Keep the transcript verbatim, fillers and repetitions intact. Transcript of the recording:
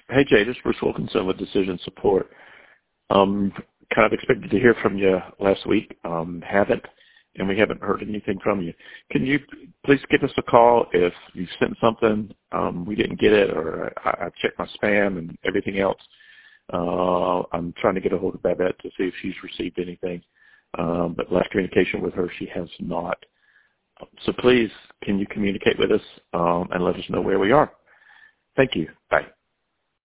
Hey, Jay, this is Bruce Wilkinson with Decision Support. Um, kind of expected to hear from you last week. Um, haven't, and we haven't heard anything from you. Can you please give us a call if you sent something, um, we didn't get it, or I, I've checked my spam and everything else. Uh, I'm trying to get a hold of Babette to see if she's received anything. Um, but last communication with her, she has not. So please, can you communicate with us um, and let us know where we are? Thank you. Bye.